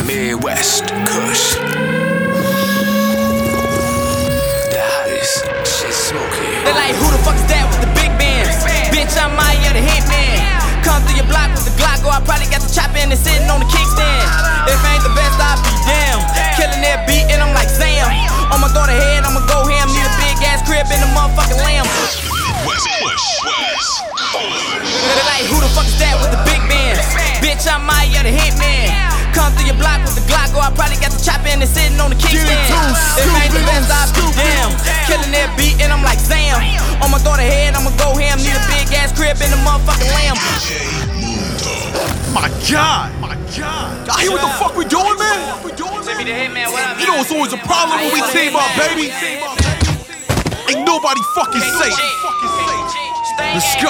Midwest Kush. The hottest shit smoking. They like, who the fuck is that with the big bands? Bitch, I'm Maya, the hitman. Come through your block with the Glock, or I probably got the chopper and it's sitting on the kickstand. If I ain't the best, I'll be damn. Killing that beat and I'm like, Sam. I'ma go to head, I'ma go ham. Need a big ass crib in the motherfucking lamb. They like, who the fuck is that with the big bands? Bitch, I'm Maya, the hitman. Come through your block with the Glock, or I probably got the chopper and it's sitting on the kickstand. If I ain't the best, I'll be damn. Killing that beat and I'm like, Sam. I'ma go to head, I'ma go ham. Need a big ass crib in the motherfucking lamb. My God! Y'all hear what the fuck we doing, man? You know it's always a problem when we team up, baby. Ain't nobody fucking safe. Let's go.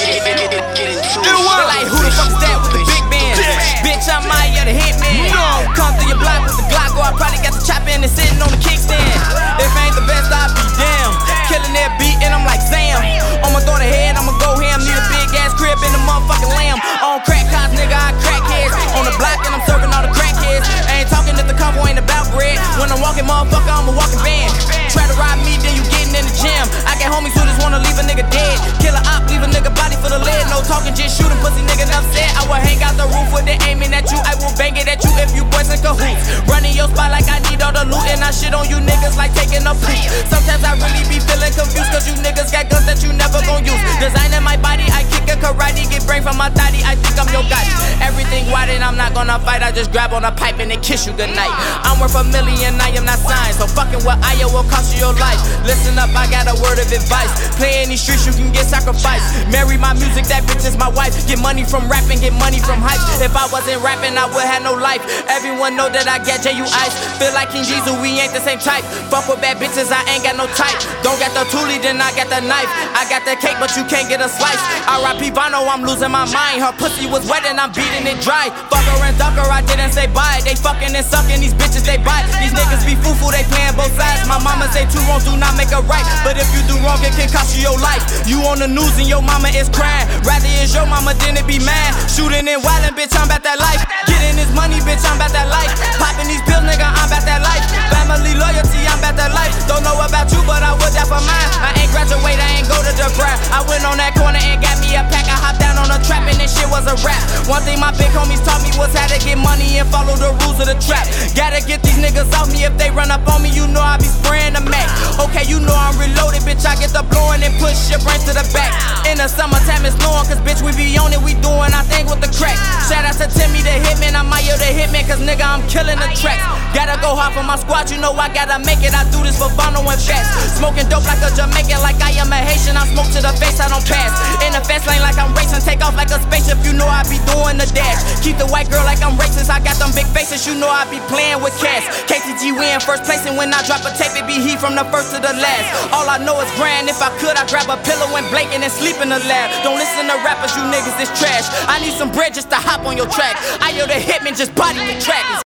Like, who the fuck is that with the big band? Bitch, I'm Maya, the hitman. Come through your block with the Glock, or I probably got the chopper and it's sitting on the kickstand. If I ain't the best, I'll be damn. Killing that beat and I'm like, Sam. I'ma throw the head, I'ma go ham. Need a big ass crib in the motherfucking lamb. On crack cops, nigga, I crack heads. On the block and I'm serving all the crackheads. I ain't talking if the combo ain't about bread. When I'm walking, motherfucker, I'm a walking band. Try to ride me, then you getting in the gym. I got homies who just wanna leave a nigga dead. Kill a op, leave a nigga body full of lead. No talking, just shooting pussy nigga, enough said. I will hang out the roof with it aiming at you. I will bang it at you if you boys in cahoots. Running your spot like I need all the loot. And I shit on you niggas like taking a poop. Sometimes I really be feeling confused, cause you niggas got guns that you never gon' use. Designing my body, I kick a karate. Get brain from my thotty, I think I'm your guy. Everything white and I'm not gonna fight. I just grab on a pipe and then kiss you goodnight. I'm worth $1 million, I am not signed. So fucking with Aya will cost you your life. Listen up, I got a word of advice. Play in these streets, you can get sacrificed. Marry my music, that bitch is my wife. Get money from rapping, get money from hype. If I wasn't rapping, I would have no life. Everyone know that I get J.U. Ice. Feel like King Jesus, we ain't the same type. Fuck with bad bitches, I ain't got no type. Don't got the toolie, then I got the knife. I got the cake, but you can't get a slice. R.I.P. Bono, I'm losing my mind. Her pussy was wet and I'm beating it dry. Fuck her and duck her, I didn't say bye. They fucking and sucking, these bitches they bite. These niggas be foo-foo, they playing both sides. My mama say two wrongs do not make a right. But if you do wrong, it can cost you your life. You on the news and your mama is crying. Rather is your mama than it be mad. Shooting and wildin', bitch, I'm about that life. Getting this money, bitch, I'm about that life. Popping these pills, nigga, I'm about that life. Family loyalty, I'm about that life. Don't know about you, but I would die for mine. I ain't graduate, I ain't go to the grad. I went on that corner and got me a pack. I hopped down on a trap and this shit was a rap. One thing my big homies taught me was how to get money and follow the rules of the trap. Gotta get these niggas off me. If they run up on me, you know I be spraying the Mac. Okay, you know I'm reloaded, bitch, I get the blowing and push your brain to the back. In the summertime it's snowing, cause bitch, we be on it, we doing our thing with the crack. Shout out to Timmy the hitman, I'm Maya the hitman, cause nigga, I'm killing the tracks. Gotta go hard for my squad, you know I gotta make it. I do this for Bono and Fast. Smoking dope like a Jamaican, like I am a Haitian. I smoke to the face, I don't pass. In the fast lane like I'm racing, take off like a spaceship, you know I be doing the dash. Keep the white girl like I'm racist, I got them big faces, you know I be playing with cash. KTG we in first place, and when I drop a tape, it be heat from the first to the last. All I know is grand, if I could, I grab a pillow and blanket and sleep in the lab. Don't listen to rappers, you niggas is trash. I need some bread just to hop on your track. I the hitman, just body the track.